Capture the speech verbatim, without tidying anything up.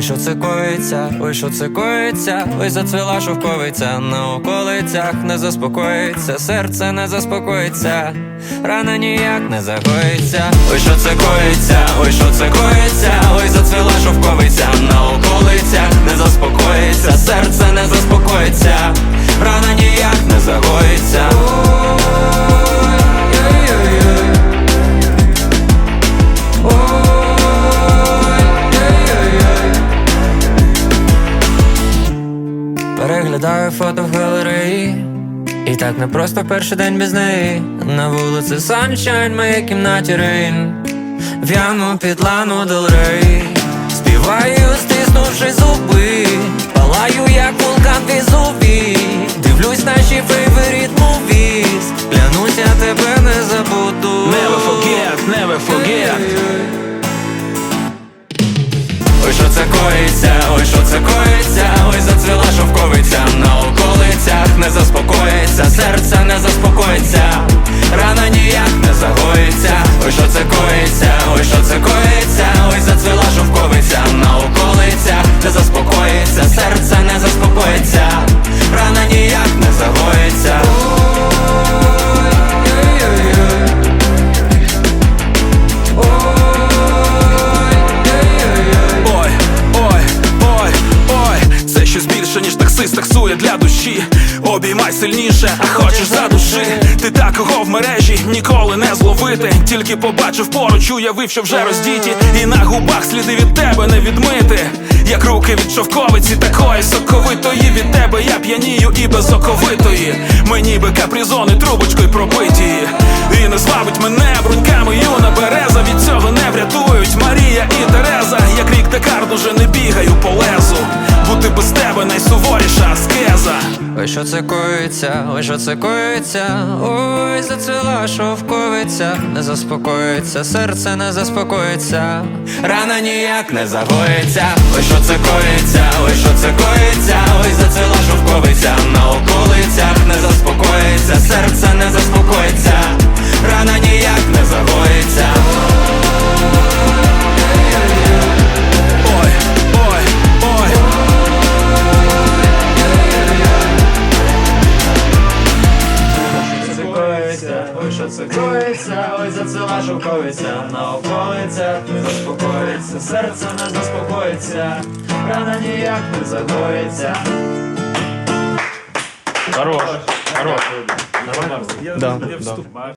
що це коїться, ой, що це коїться, ой, зацвіла шовковиця, на околицях не заспокоїться, серце не заспокоїться, рана ніяк не загоїться. Ой, що це коїться, ой, що це коїться, ой, зацвіла шовковиця, на околицях не заспокоїться, серце не заспокоїться, рана ніяк не загоїться. Переглядаю фото в галереї, і так не просто перший день без неї. На вулиці Sunshine, в моїй кімнаті Рейн, в'яну під Лану Дель Рей. Співаю, стиснувши зуби, палаю, як вулкан Везувій. Дивлюсь наші favorite movies, клянусь, я тебе не забуду. Never forget, never forget. Ой, що це коїться, ой, що це коїться, ой, зацвіла шовковиця, на околицях не заспокоїться, серце не заспокоїться, рана ніяк не загоїться. Ой, що це коїться, ой, що це коїться, ой, зацвіла шовковиця, на околицях не заспокоїться, серце не заспокоїться, рана ніяк не загоїться. Ніж таксист таксує для душі. Обіймай сильніше, а хочеш задуши. Ти такого в мережі ніколи не зловити. Тільки побачив поруч, уявив, що вже роздіті, і на губах сліди від тебе не відмити. Як руки від шовковиці, такої соковитої. Від тебе я п'янію і безоковитої. Ми ніби капризони трубочкою пробиті. І не звабить мене бруньками юна береза. Від цього не врятують Марія і Тереза. Як рік Декард, уже не бігаю по лезу. Бути без тебе найсуворіша аскеза. Ой, що це коїться, ой, що це коїться, ой, зацвіла шовковиця, не заспокоїться, серце не заспокоїться, рана ніяк не загоїться. Ой, що це коїться, ой, що це коїться, ой, зацвіла шовковиця, на околицях не заспокоїться, серце не заспокоїться, рана ніяк не загоїться. Ой, що це коїться, ой, зацвіла шовковиця, на околицях не заспокоїться, серце не заспокоїться, рана ніяк не загоїться. Хорош, хорош. Да, да.